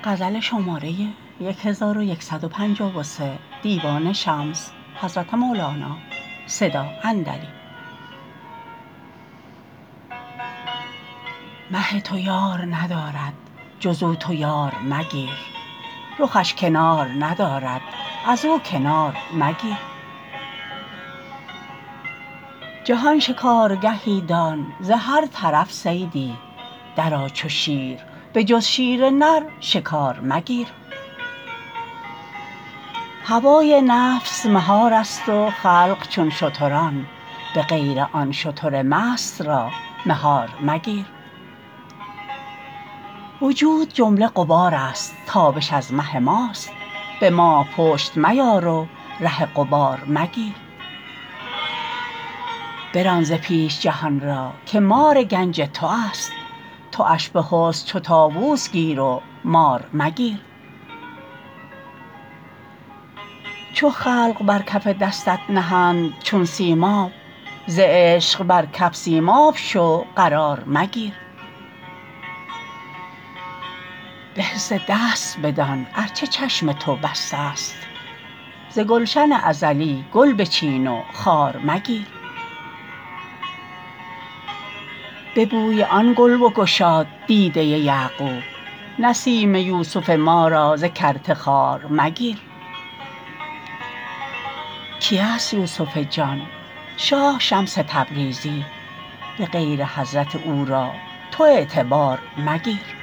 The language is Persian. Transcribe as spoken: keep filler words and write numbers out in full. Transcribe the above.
مه تو یار ندارد جز او تو یار مگیر رخش کنار ندارد از او کنار مگیر جهان شکارگهی دان ز هر طرف صیدی درآ چو شیر به جز شیر نر شکار مگیر هوای نفس مهارست و خلق چون شتران به غیر آن شتر مست را مهار مگیر وجود جمله غبارست تابش از مه ماست به ماه پشت میار و ره غبار مگیر بران ز پیش جهان را که مار گنج توست تواش به حسن چو طاووس گیر و مار مگیر چو خلق بر کف دستت نهند چون سیماب ز عشق بر کف سیماب شو قرار مگیر به حس دست بدان ار چه چشم تو بسته ست ز گلشن ازلی گل بچین و خار مگیر به بوی آن گل بگشاد دیده یعقوب نسیم یوسف ما را ز کرته خوار مگیر کیست یوسف جان شاه شمس تبریزی به غیر حضرت او را تو اعتبار مگیر